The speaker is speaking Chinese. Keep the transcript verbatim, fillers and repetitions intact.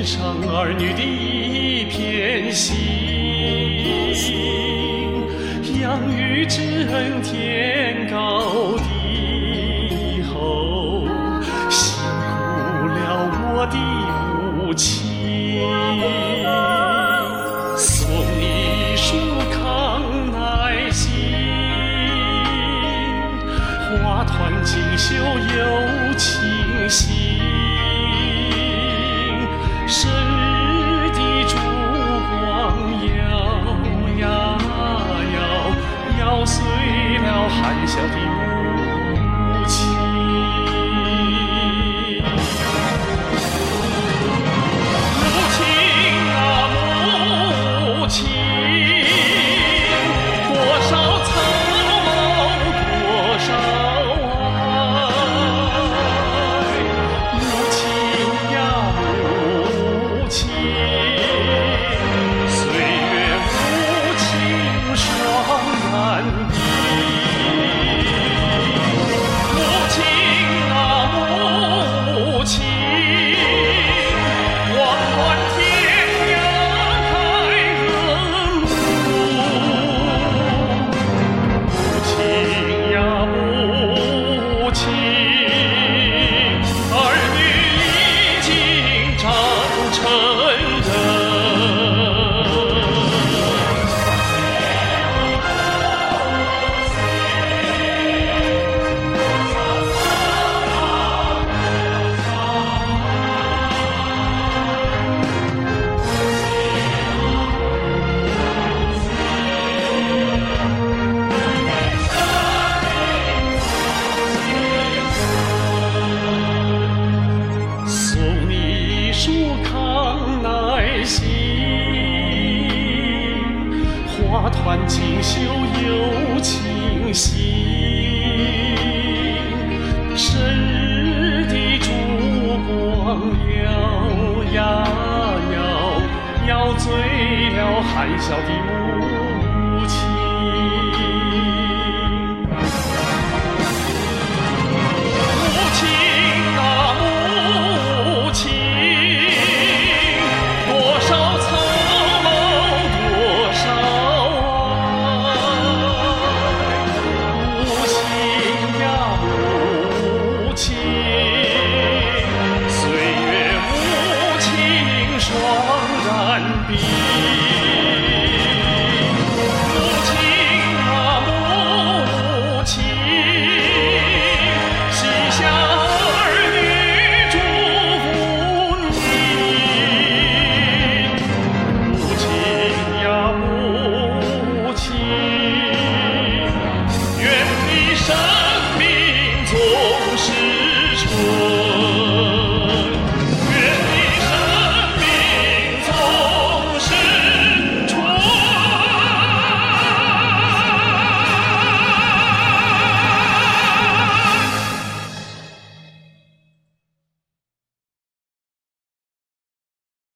上儿女的一片心，养育真天高地厚，辛苦了我的母亲。送你束康乃馨，花团锦绣有清新。生日的烛光摇呀摇，摇碎了含笑的母亲。母亲啊母亲，多少苍茫多少爱，母亲呀母亲，岁月无情霜染鬓。母亲啊母亲，望断天涯开恩路。母亲呀母亲，儿女历经长成人。送你一束康乃馨，花团锦绣有清新。生日的烛光摇呀摇，摇醉了含笑的母亲。母亲啊母亲，多少苍茫多少爱。母亲呀母亲，岁月无情霜染鬓。